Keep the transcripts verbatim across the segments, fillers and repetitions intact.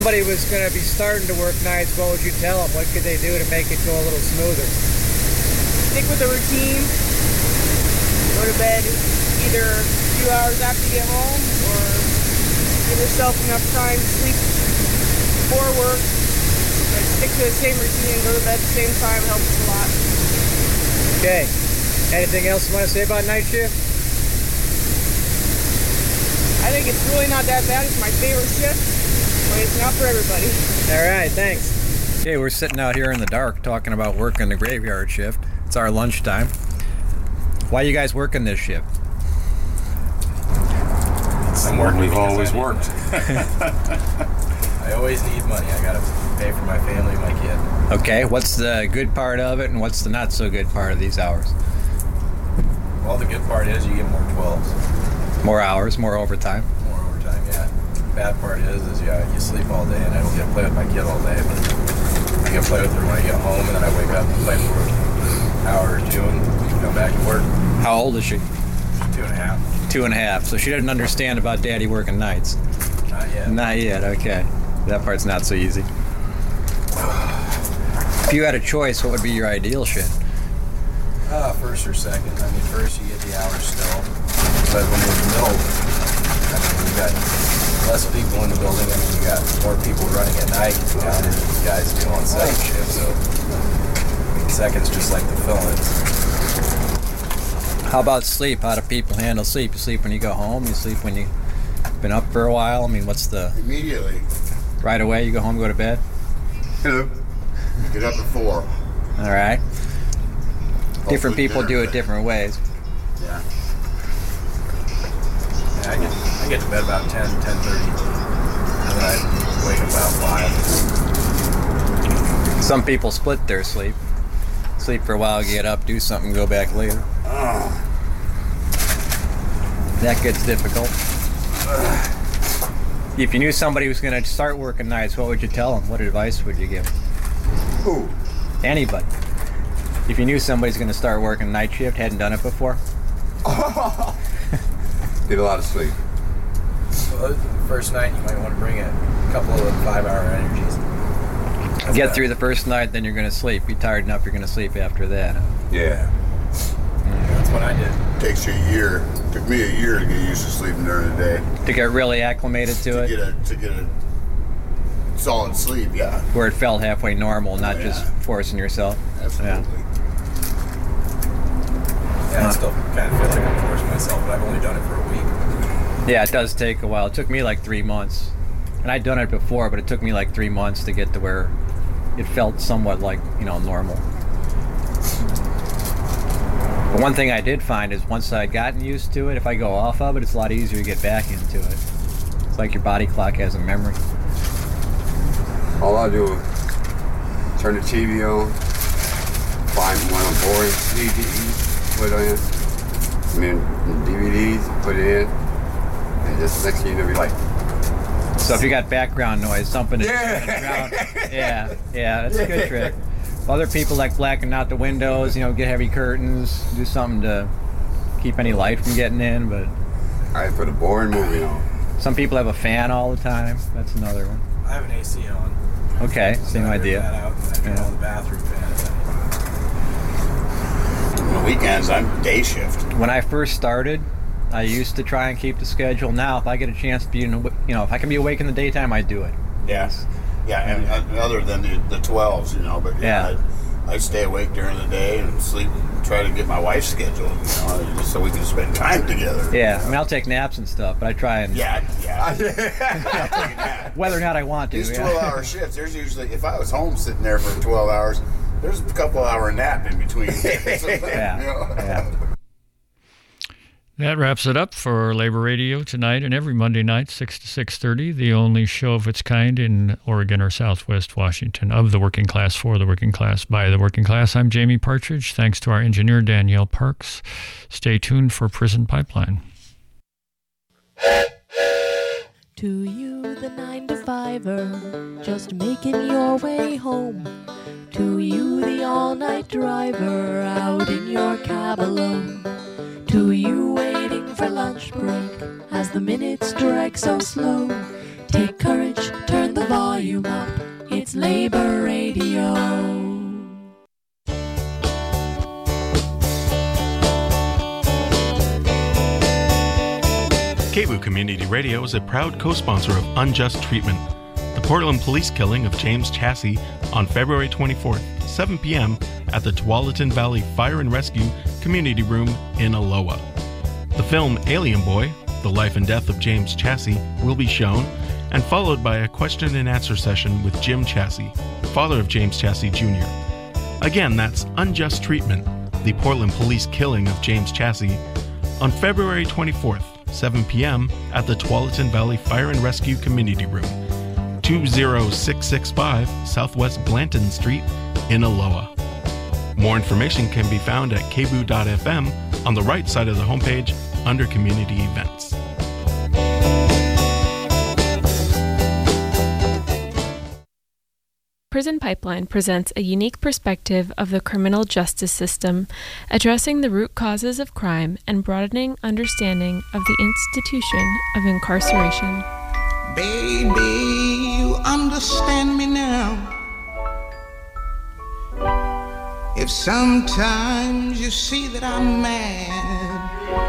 Somebody was going to be starting to work nights, what would you tell them? What could they do to make it go a little smoother? Stick with the routine. Go to bed either a few hours after you get home or give yourself enough time to sleep before work. But stick to the same routine and go to bed at the same time helps a lot. Okay. Anything else you want to say about night shift? I think it's really not that bad. It's my favorite shift. But it's not for everybody. All right, thanks. Okay, we're sitting out here in the dark talking about working the graveyard shift. It's our lunchtime. Why are you guys working this shift? I'm working. We've always worked. I always need money. I gotta pay for my family, my kid. Okay, what's the good part of it and what's the not so good part of these hours? Well, the good part is you get more twelves. More hours, more overtime. More overtime, yeah. Bad part is, is yeah, you sleep all day, and I don't get to play with my kid all day. But I get to play with her when I get home, and then I wake up and play for an hour or two, and go back to work. How old is she? Two and a half. Two and a half. So she doesn't understand about Daddy working nights. Not yet. Not yet. Okay, that part's not so easy. If you had a choice, what would be your ideal shift? Uh, first or second. I mean, first you get the hours still, but when you're in the middle, I mean, you got less people in the building. I mean, you got more people running at night down there than guys do on second shift. So, I mean, second's just like the fill-ins. How about sleep? How do people handle sleep? You sleep when you go home? You sleep when you've been up for a while? I mean, what's the... Immediately. Right away, you go home, go to bed? Hello. Get up at four. All right. Different Hopefully people do it different ways. Yeah. Yeah, I get, I get to bed about ten, ten thirty, and then I wake up about five. Some people split their sleep. Sleep for a while, get up, do something, go back later. Oh. That gets difficult. If you knew somebody was going to start working nights, what would you tell them? What advice would you give? Who? Anybody. If you knew somebody's going to start working night shift, hadn't done it before? Get a lot of sleep. Well, first night you might want to bring a couple of five-hour energies. That's Get bad. through the first night, then you're going to sleep. Be tired enough, you're going to sleep after that. Yeah. That's what I did. Takes you a year. Took me a year to get used to sleeping during the day. To get really acclimated to, To it, get a to get a solid sleep. Yeah. where it felt halfway normal, not Oh, yeah. just forcing yourself. Absolutely. Yeah, I still kind of feel like I'm forcing myself, but I've only done it for a week. Yeah, it does take a while. It took me like three months. And I'd done it before, but it took me like three months to get to where it felt somewhat like, you know, normal. But one thing I did find is once I'd gotten used to it, if I go off of it, it's a lot easier to get back into it. It's like your body clock has a memory. All I do is turn the T V on, find one of boring D V Ds, put it in, and then D V Ds, put it in, and just next thing you know, be like, So if you got background noise, something is Yeah. around. Yeah, yeah, that's a good trick. Other people like blacking out the windows, you know, get heavy curtains, do something to keep any light from getting in, but I put a boring movie on. some people have a fan all the time. That's another one. I have an A C on. Okay, So same I rip idea. that out, and I turn Yeah. on the bathroom fan. On the weekends, I'm day shift. When I first started, I used to try and keep the schedule. Now, if I get a chance to be, in, the- you know, if I can be awake in the daytime, I do it. Yes. Yeah, and uh, other than the, the twelves, you know, but yeah, Yeah. I, I stay awake during the day and sleep, try to get my wife's schedule, you know, just so we can spend time together. Yeah, I mean, I'll take naps and stuff, but I try and, Yeah, yeah. whether or not I want to. These yeah. twelve-hour shifts, there's usually, if I was home sitting there for twelve hours, there's a couple hour nap in between. Yeah, You know? yeah. That wraps it up for Labor Radio tonight and every Monday night, six to six thirty, the only show of its kind in Oregon or Southwest Washington of the working class, for the working class, by the working class. I'm Jamie Partridge. Thanks to our engineer, Danielle Parks. Stay tuned for Prison Pipeline. To you, the nine to fiver, just making your way home. To you, the all-night driver, out in your cab alone. To you, waiting for lunch break, as the minutes drag so slow. Take courage, turn the volume up. It's Labor Radio. K B O O Community Radio is a proud co-sponsor of Unjust Treatment, the Portland police killing of James Chassie on February twenty-fourth, seven p.m. at the Tualatin Valley Fire and Rescue Community Room in Aloha. The film Alien Boy, The Life and Death of James Chassie, will be shown, and followed by a question and answer session with Jim Chassie, father of James Chassie Junior Again, that's Unjust Treatment, the Portland police killing of James Chassie, on February twenty-fourth, seven p.m. at the Tualatin Valley Fire and Rescue Community Room, two oh six six five Southwest Blanton Street in Aloha. More information can be found at k b o o dot f m on the right side of the homepage under Community Events. Prison Pipeline presents a unique perspective of the criminal justice system, addressing the root causes of crime and broadening understanding of the institution of incarceration. Baby, you understand me now. If sometimes you see that I'm mad,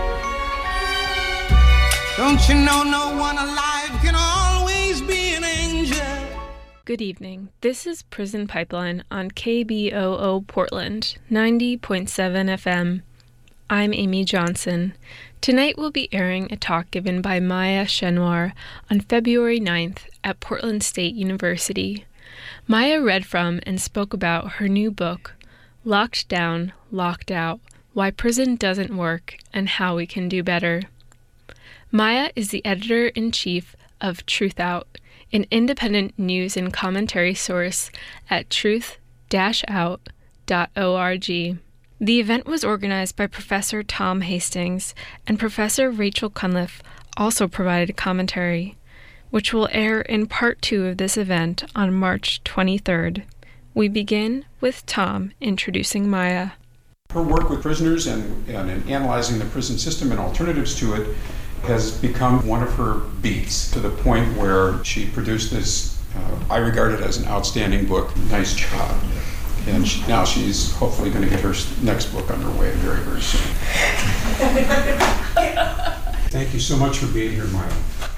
don't you know no one alive can always be an angel? Good evening. This is Prison Pipeline on K B O O Portland, ninety point seven F M. I'm Amy Johnson. Tonight we'll be airing a talk given by Maya Chenwar on February ninth at Portland State University. Maya read from and spoke about her new book, Locked Down, Locked Out, Why Prison Doesn't Work and How We Can Do Better. Maya is the editor-in-chief of Truth Out, an independent news and commentary source at truth dash out dot org. The event was organized by Professor Tom Hastings, and Professor Rachel Cunliffe also provided commentary, which will air in part two of this event on March twenty-third. We begin with Tom introducing Maya. Her work with prisoners and, and in analyzing the prison system and alternatives to it has become one of her beats, to the point where she produced this, uh, I regard it as an outstanding book, Nice Job. And she, now she's hopefully going to get her next book underway very, very soon. Thank you so much for being here, Maya.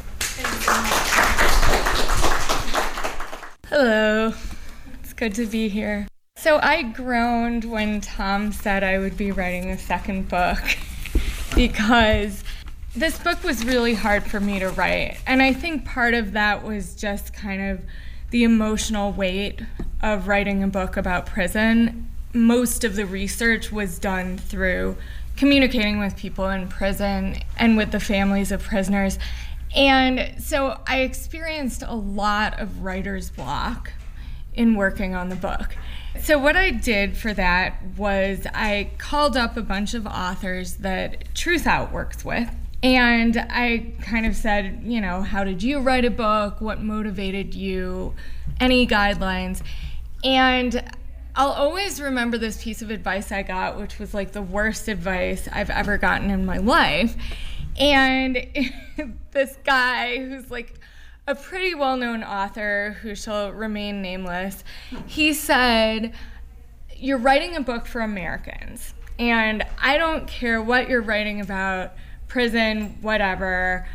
Hello. It's good to be here. So I groaned when Tom said I would be writing a second book because this book was really hard for me to write, and I think part of that was just kind of the emotional weight of writing a book about prison. Most of the research was done through communicating with people in prison and with the families of prisoners, and so I experienced a lot of writer's block in working on the book. So what I did for that was I called up a bunch of authors that Truth Out works with, and I kind of said, you know, how did you write a book? What motivated you? Any guidelines? And I'll always remember this piece of advice I got, which was like the worst advice I've ever gotten in my life. And this guy who's like a pretty well-known author who shall remain nameless, he said, you're writing a book for Americans, and I don't care what you're writing about, prison, whatever,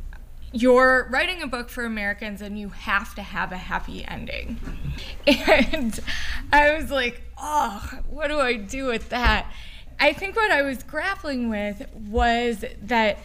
you're writing a book for Americans and you have to have a happy ending. And I was like, oh, what do I do with that? I think what I was grappling with was that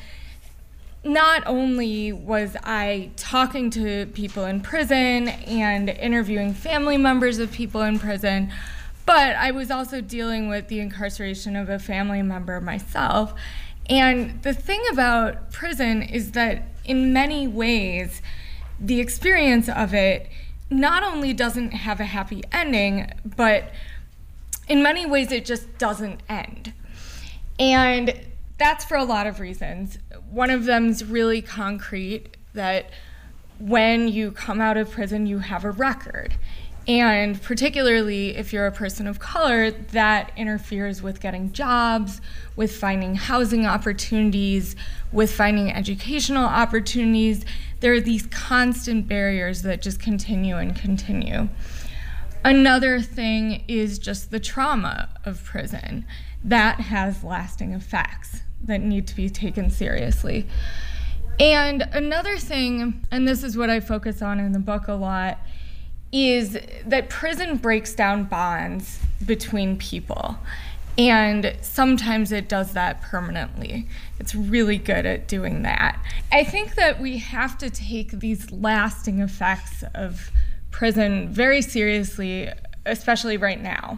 not only was I talking to people in prison and interviewing family members of people in prison, but I was also dealing with the incarceration of a family member myself. And the thing about prison is that in many ways, the experience of it not only doesn't have a happy ending, but in many ways it just doesn't end. And that's for a lot of reasons. One of them's really concrete, that when you come out of prison, you have a record. And particularly if you're a person of color, that interferes with getting jobs, with finding housing opportunities, with finding educational opportunities. There are these constant barriers that just continue and continue. Another thing is just the trauma of prison. That has lasting effects that need to be taken seriously. And another thing, and this is what I focus on in the book a lot, is that prison breaks down bonds between people. And sometimes it does that permanently. It's really good at doing that. I think that we have to take these lasting effects of prison very seriously, especially right now,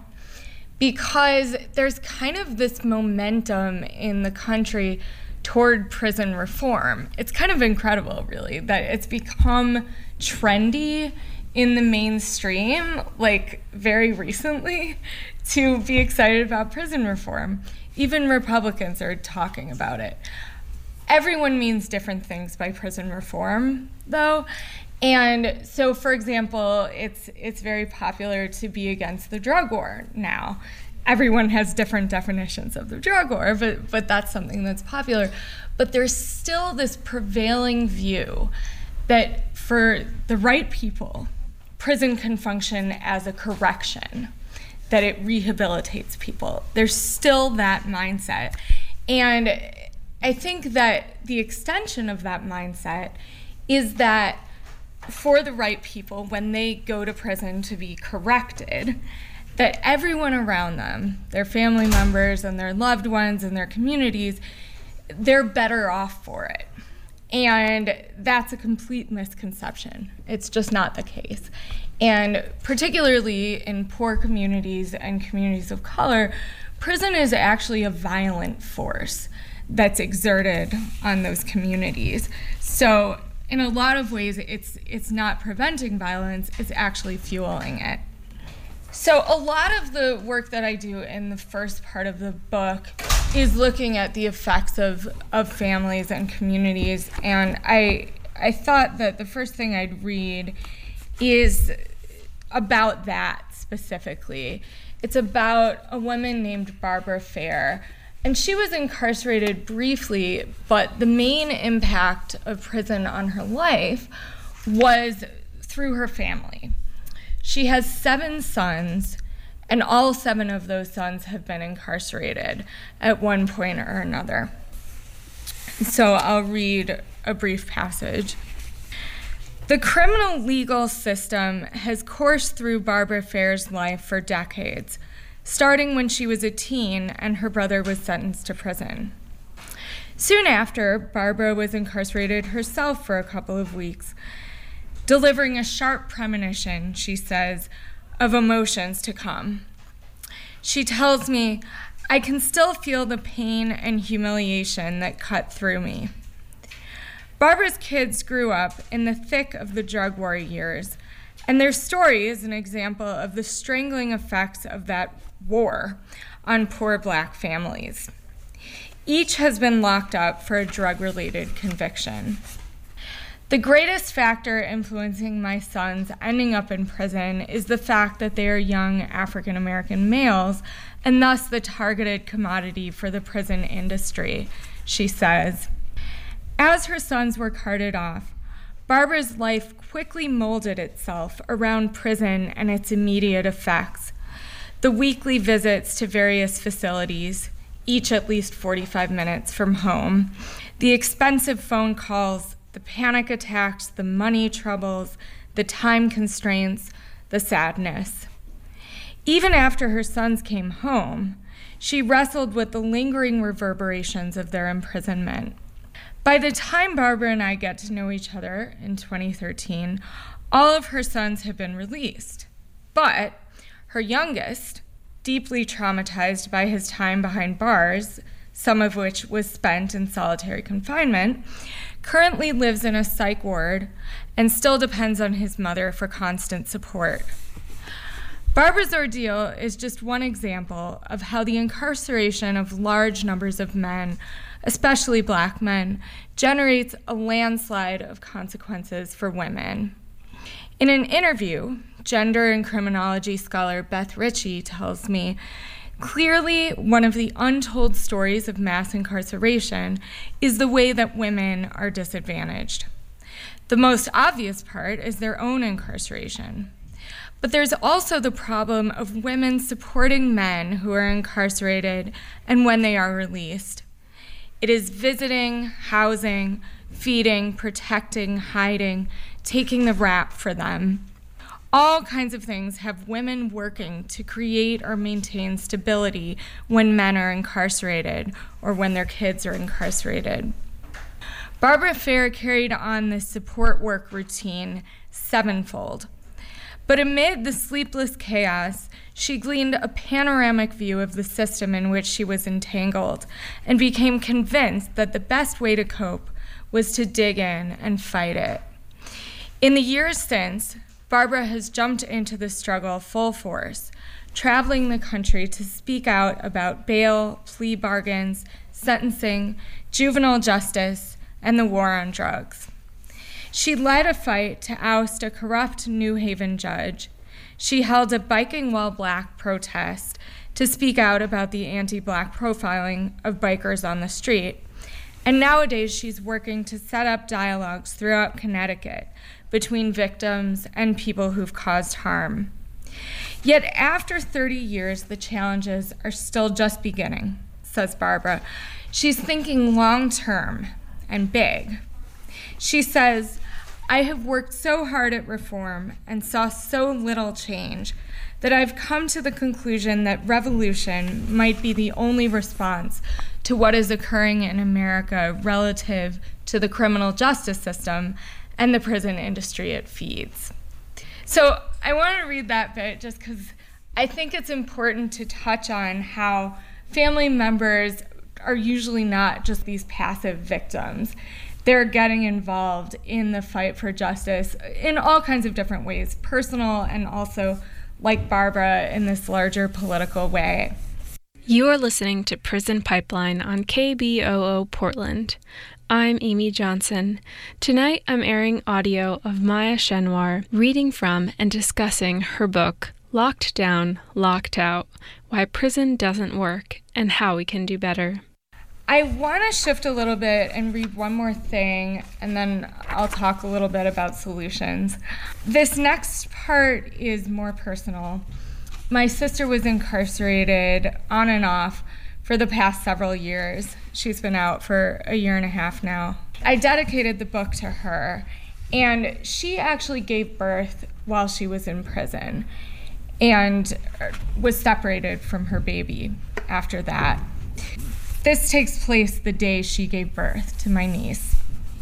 because there's kind of this momentum in the country toward prison reform. It's kind of incredible, really, that it's become trendy in the mainstream, like very recently, to be excited about prison reform. Even Republicans are talking about it. Everyone means different things by prison reform, though. And so, for example, it's it's very popular to be against the drug war now. Everyone has different definitions of the drug war, but, but that's something that's popular. But there's still this prevailing view that for the right people, prison can function as a correction, that it rehabilitates people. There's still that mindset. And I think that the extension of that mindset is that for the right people, when they go to prison to be corrected, that everyone around them, their family members and their loved ones and their communities, they're better off for it. And that's a complete misconception. It's just not the case. And particularly in poor communities and communities of color, prison is actually a violent force that's exerted on those communities. So in a lot of ways, it's it's not preventing violence, it's actually fueling it. So a lot of the work that I do in the first part of the book is looking at the effects of, of families and communities. And I I thought that the first thing I'd read is about that specifically. It's about a woman named Barbara Fair. And she was incarcerated briefly, but the main impact of prison on her life was through her family. She has seven sons, and all seven of those sons have been incarcerated at one point or another. So I'll read a brief passage. The criminal legal system has coursed through Barbara Fair's life for decades, starting when she was a teen and her brother was sentenced to prison. Soon after, Barbara was incarcerated herself for a couple of weeks, delivering a sharp premonition, she says, of emotions to come. She tells me, I can still feel the pain and humiliation that cut through me. Barbara's kids grew up in the thick of the drug war years, and their story is an example of the strangling effects of that war on poor black families. Each has been locked up for a drug-related conviction. The greatest factor influencing my sons ending up in prison is the fact that they are young African-American males and thus the targeted commodity for the prison industry, she says. As her sons were carted off, Barbara's life quickly molded itself around prison and its immediate effects. The weekly visits to various facilities, each at least forty-five minutes from home, the expensive phone calls, the panic attacks, the money troubles, the time constraints, the sadness. Even after her sons came home, she wrestled with the lingering reverberations of their imprisonment. By the time Barbara and I get to know each other in twenty thirteen, all of her sons have been released. But her youngest, deeply traumatized by his time behind bars, some of which was spent in solitary confinement, currently lives in a psych ward and still depends on his mother for constant support. Barbara's ordeal is just one example of how the incarceration of large numbers of men, especially black men, generates a landslide of consequences for women. In an interview, gender and criminology scholar Beth Ritchie tells me, clearly one of the untold stories of mass incarceration is the way that women are disadvantaged. The most obvious part is their own incarceration. But there's also the problem of women supporting men who are incarcerated and when they are released. It is visiting, housing, feeding, protecting, hiding, taking the rap for them. All kinds of things have women working to create or maintain stability when men are incarcerated or when their kids are incarcerated. Barbara Fair carried on this support work routine sevenfold. But amid the sleepless chaos, she gleaned a panoramic view of the system in which she was entangled and became convinced that the best way to cope was to dig in and fight it. In the years since, Barbara has jumped into the struggle full force, traveling the country to speak out about bail, plea bargains, sentencing, juvenile justice, and the war on drugs. She led a fight to oust a corrupt New Haven judge. She held a Biking While Black protest to speak out about the anti-Black profiling of bikers on the street. And nowadays she's working to set up dialogues throughout Connecticut between victims and people who've caused harm. Yet after thirty years, the challenges are still just beginning, says Barbara. She's thinking long-term and big. She says, I have worked so hard at reform and saw so little change that I've come to the conclusion that revolution might be the only response to what is occurring in America relative to the criminal justice system and the prison industry it feeds. So I want to read that bit just because I think it's important to touch on how family members are usually not just these passive victims. They're getting involved in the fight for justice in all kinds of different ways, personal and also, like Barbara, in this larger political way. You are listening to Prison Pipeline on K B O O Portland. I'm Amy Johnson. Tonight I'm airing audio of Maya Shenwar reading from and discussing her book, Locked Down, Locked Out, Why Prison Doesn't Work and How We Can Do Better. I want to shift a little bit and read one more thing, and then I'll talk a little bit about solutions. This next part is more personal. My sister was incarcerated on and off for the past several years. She's been out for a year and a half now. I dedicated the book to her, and she actually gave birth while she was in prison and was separated from her baby after that. This takes place the day she gave birth to my niece.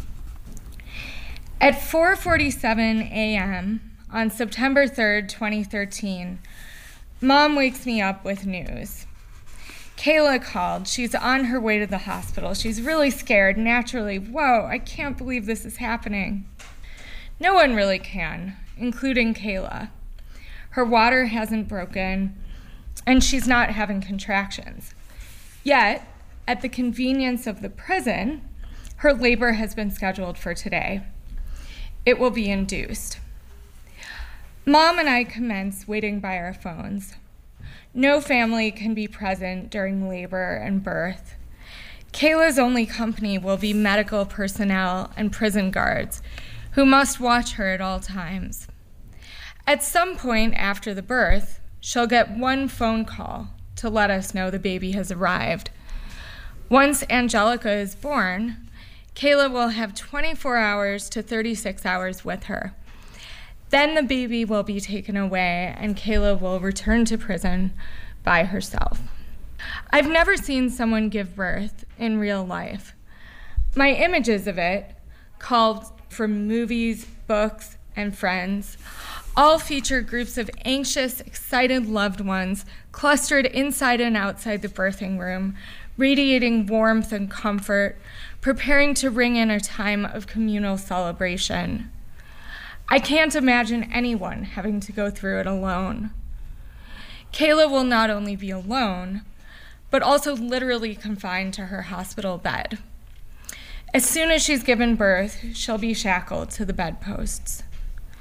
At four forty-seven a.m. on September third, twenty thirteen, Mom wakes me up with news. Kayla called. She's on her way to the hospital. She's really scared. Naturally, whoa, I can't believe this is happening. No one really can, including Kayla. Her water hasn't broken, and she's not having contractions. Yet, at the convenience of the prison, her labor has been scheduled for today. It will be induced. Mom and I commence waiting by our phones. No family can be present during labor and birth. Kayla's only company will be medical personnel and prison guards who must watch her at all times. At some point after the birth, she'll get one phone call to let us know the baby has arrived. Once Angelica is born, Kayla will have twenty-four hours to thirty-six hours with her. Then the baby will be taken away and Kayla will return to prison by herself. I've never seen someone give birth in real life. My images of it, called from movies, books, and friends, all feature groups of anxious, excited loved ones clustered inside and outside the birthing room, radiating warmth and comfort, preparing to ring in a time of communal celebration. I can't imagine anyone having to go through it alone. Kayla will not only be alone, but also literally confined to her hospital bed. As soon as she's given birth, she'll be shackled to the bedposts.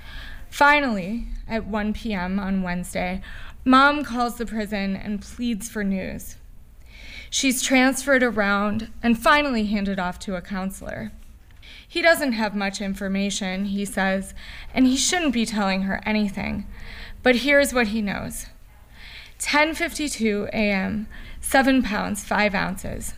Finally, at one p.m. on Wednesday, Mom calls the prison and pleads for news. She's transferred around and finally handed off to a counselor. He doesn't have much information, he says, and he shouldn't be telling her anything. But here's what he knows. ten fifty-two a.m., seven pounds, five ounces.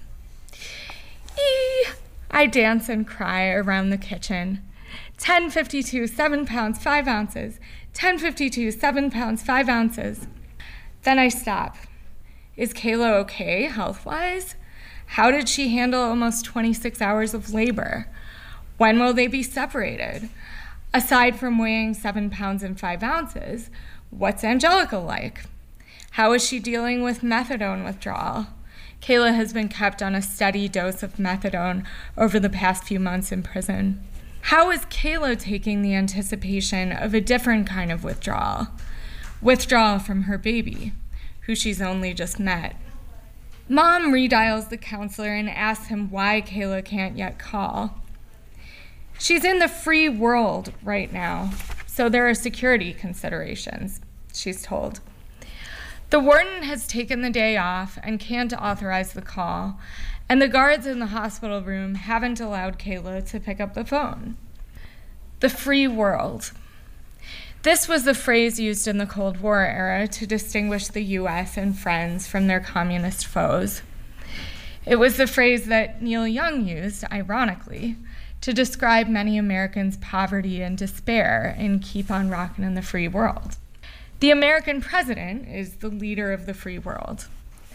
Eee! I dance and cry around the kitchen. ten fifty-two, seven pounds, five ounces. ten fifty-two, seven pounds, five ounces. Then I stop. Is Kayla okay, health-wise? How did she handle almost twenty-six hours of labor? When will they be separated? Aside from weighing seven pounds and five ounces, what's Angelica like? How is she dealing with methadone withdrawal? Kayla has been kept on a steady dose of methadone over the past few months in prison. How is Kayla taking the anticipation of a different kind of withdrawal? Withdrawal from her baby, who she's only just met. Mom redials the counselor and asks him why Kayla can't yet call. She's in the free world right now, so there are security considerations, she's told. The warden has taken the day off and can't authorize the call, and the guards in the hospital room haven't allowed Kayla to pick up the phone. The free world. This was the phrase used in the Cold War era to distinguish the U S and friends from their communist foes. It was the phrase that Neil Young used, ironically, to describe many Americans' poverty and despair in Keep on Rockin' in the Free World. The American president is the leader of the free world.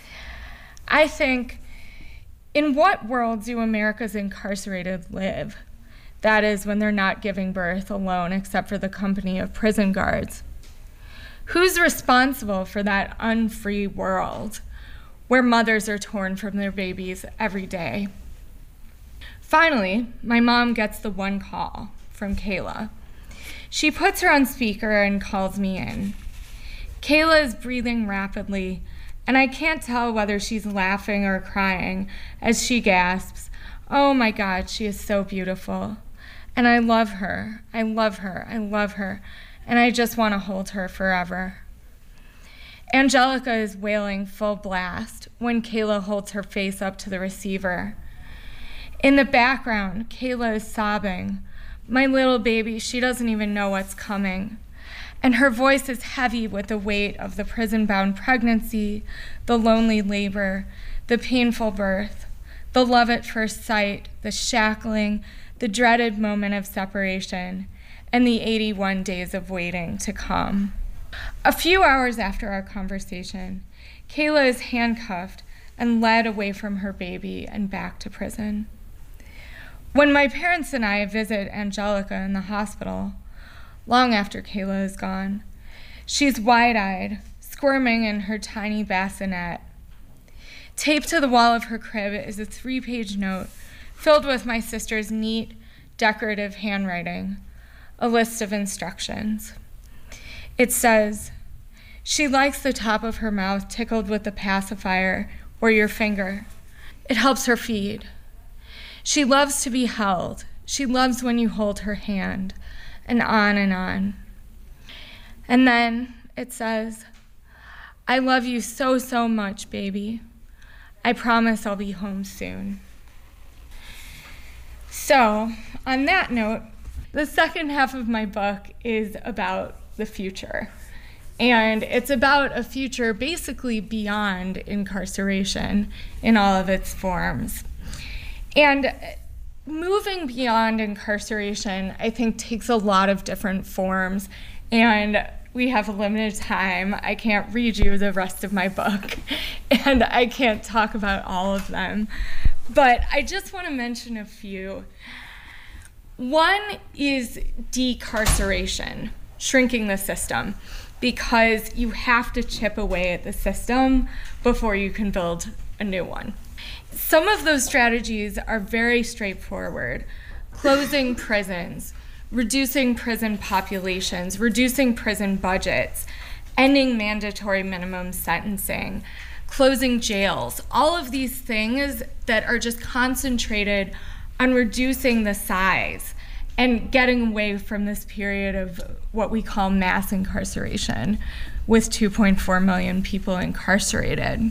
I think, in what world do America's incarcerated live? That is, when they're not giving birth alone except for the company of prison guards. Who's responsible for that unfree world where mothers are torn from their babies every day? Finally, my mom gets the one call from Kayla. She puts her on speaker and calls me in. Kayla is breathing rapidly, and I can't tell whether she's laughing or crying as she gasps, "Oh my God, she is so beautiful. And I love her, I love her, I love her, and I just want to hold her forever." Angelica is wailing full blast when Kayla holds her face up to the receiver. In the background, Kayla is sobbing. My little baby, she doesn't even know what's coming. And her voice is heavy with the weight of the prison-bound pregnancy, the lonely labor, the painful birth, the love at first sight, the shackling, the dreaded moment of separation, and the eighty-one days of waiting to come. A few hours after our conversation, Kayla is handcuffed and led away from her baby and back to prison. When my parents and I visit Angelica in the hospital, long after Kayla is gone, she's wide-eyed, squirming in her tiny bassinet. Taped to the wall of her crib is a three-page note filled with my sister's neat, decorative handwriting, a list of instructions. It says, "She likes the top of her mouth tickled with the pacifier or your finger. It helps her feed. She loves to be held. She loves when you hold her hand," and on and on. And then it says, "I love you so, so much, baby. I promise I'll be home soon." So, on that note, the second half of my book is about the future. And it's about a future basically beyond incarceration in all of its forms. And moving beyond incarceration, I think, takes a lot of different forms. And we have a limited time. I can't read you the rest of my book, and I can't talk about all of them. But I just want to mention a few. One is decarceration, shrinking the system, because you have to chip away at the system before you can build a new one. Some of those strategies are very straightforward. Closing prisons, reducing prison populations, reducing prison budgets, ending mandatory minimum sentencing, closing jails, all of these things that are just concentrated on reducing the size and getting away from this period of what we call mass incarceration, with two point four million people incarcerated.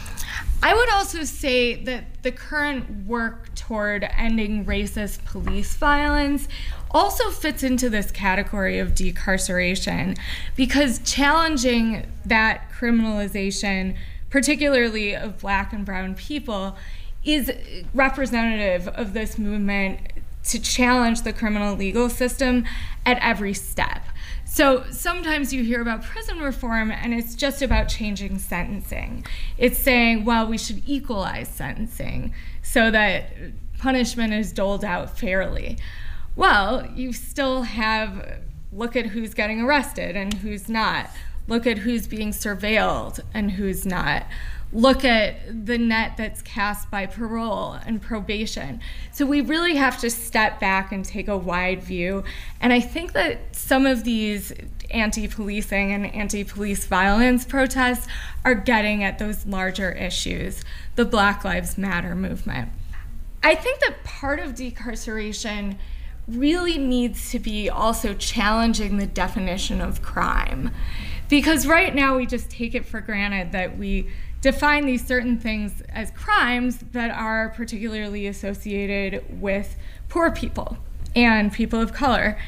I would also say that the current work toward ending racist police violence also fits into this category of decarceration, because challenging that criminalization, particularly of Black and brown people, is representative of this movement to challenge the criminal legal system at every step. So sometimes you hear about prison reform and it's just about changing sentencing. It's saying, well, we should equalize sentencing so that punishment is doled out fairly. Well, you still have, look at who's getting arrested and who's not. Look at who's being surveilled and who's not. Look at the net that's cast by parole and probation. So we really have to step back and take a wide view. And I think that some of these anti-policing and anti-police violence protests are getting at those larger issues, the Black Lives Matter movement. I think that part of decarceration really needs to be also challenging the definition of crime. Because right now we just take it for granted that we define these certain things as crimes that are particularly associated with poor people and people of color.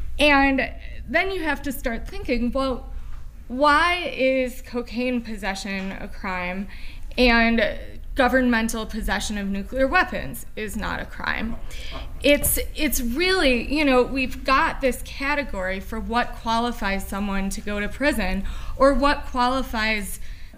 And then you have to start thinking, well, why is cocaine possession a crime and governmental possession of nuclear weapons is not a crime? It's it's really, you know, we've got this category for what qualifies someone to go to prison or what qualifies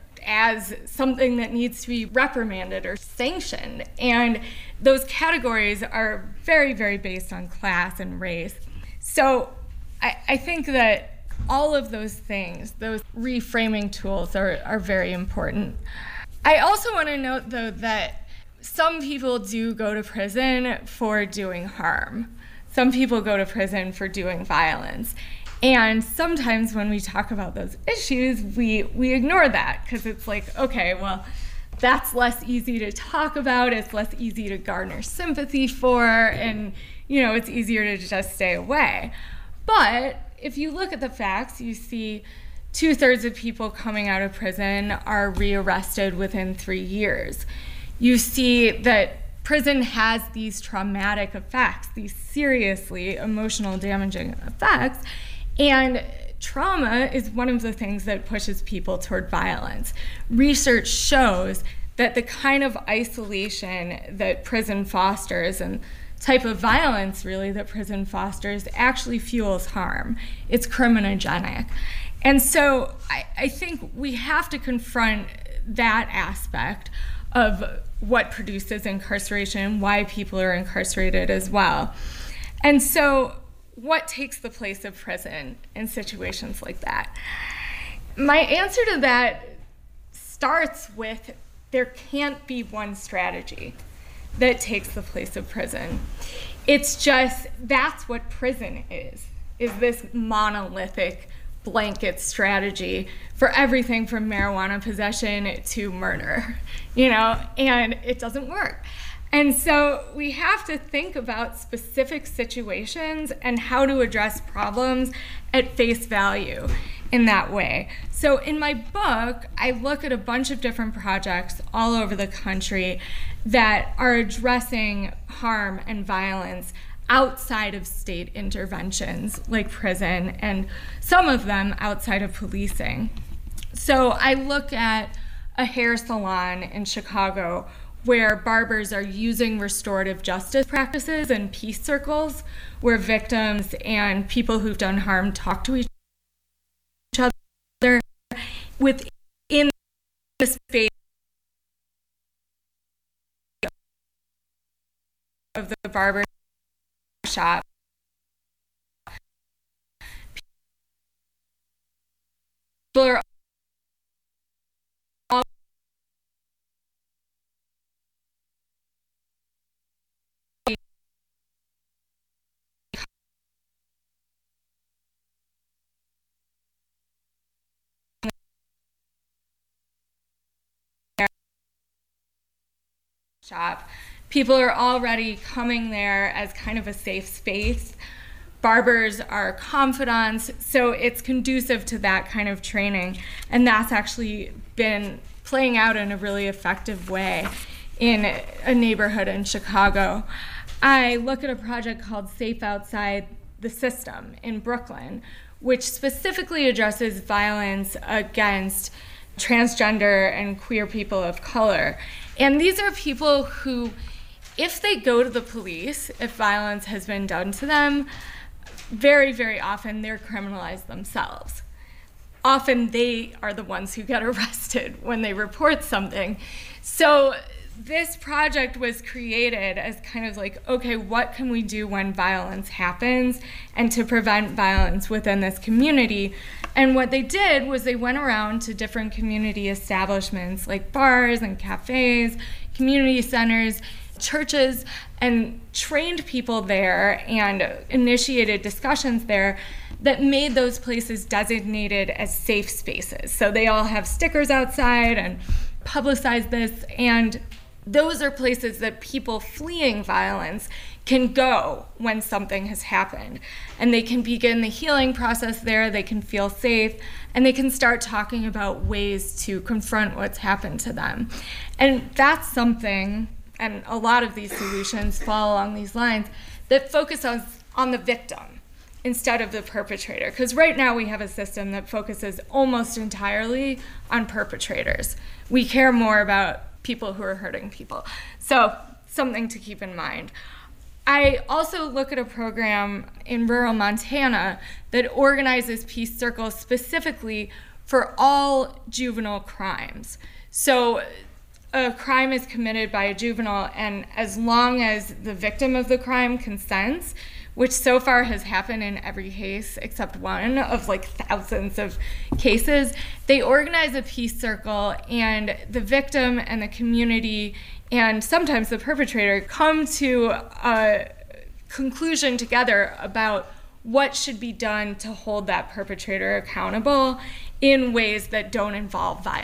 as something that needs to be reprimanded or sanctioned. And those categories are very, very based on class and race. So I, I think that all of those things, those reframing tools are, are very important. I also want to note, though, that some people do go to prison for doing harm. Some people go to prison for doing violence. And sometimes when we talk about those issues, we, we ignore that because it's like, okay, well, that's less easy to talk about, it's less easy to garner sympathy for, and, you know, it's easier to just stay away. But if you look at the facts, you see two-thirds of people coming out of prison are rearrested within three years. You see that prison has these traumatic effects, these seriously emotional damaging effects, and trauma is one of the things that pushes people toward violence. Research shows that the kind of isolation that prison fosters and type of violence really that prison fosters actually fuels harm. It's criminogenic. And so I, I think we have to confront that aspect of what produces incarceration, why people are incarcerated as well. And so what takes the place of prison in situations like that? My answer to that starts with there can't be one strategy that takes the place of prison. It's just, that's what prison is, is this monolithic blanket strategy for everything from marijuana possession to murder, you know, and it doesn't work. And so we have to think about specific situations and how to address problems at face value in that way. So in my book, I look at a bunch of different projects all over the country that are addressing harm and violence outside of state interventions like prison, and some of them outside of policing. So I look at a hair salon in Chicago where barbers are using restorative justice practices and peace circles where victims and people who've done harm talk to each other within the space of the barber shop. People are all shop People are already coming there as kind of a safe space. Barbers are confidants, so it's conducive to that kind of training. And that's actually been playing out in a really effective way in a neighborhood in Chicago. I look at a project called Safe Outside the System in Brooklyn, which specifically addresses violence against transgender and queer people of color. And these are people who, if they go to the police, if violence has been done to them, very, very often they're criminalized themselves. Often they are the ones who get arrested when they report something. So this project was created as kind of like, okay, what can we do when violence happens and to prevent violence within this community? And what they did was they went around to different community establishments like bars and cafes, community centers, churches, and trained people there and initiated discussions there that made those places designated as safe spaces. So they all have stickers outside and publicize this, and those are places that people fleeing violence can go when something has happened. And they can begin the healing process there, they can feel safe, and they can start talking about ways to confront what's happened to them. And that's something, and a lot of these solutions fall along these lines, that focus on, on the victim instead of the perpetrator. Because right now we have a system that focuses almost entirely on perpetrators. We care more about people who are hurting people. So something to keep in mind. I also look at a program in rural Montana that organizes peace circles specifically for all juvenile crimes. So a crime is committed by a juvenile, and as long as the victim of the crime consents, which so far has happened in every case except one of like thousands of cases, they organize a peace circle, and the victim and the community and sometimes the perpetrator come to a conclusion together about what should be done to hold that perpetrator accountable in ways that don't involve violence.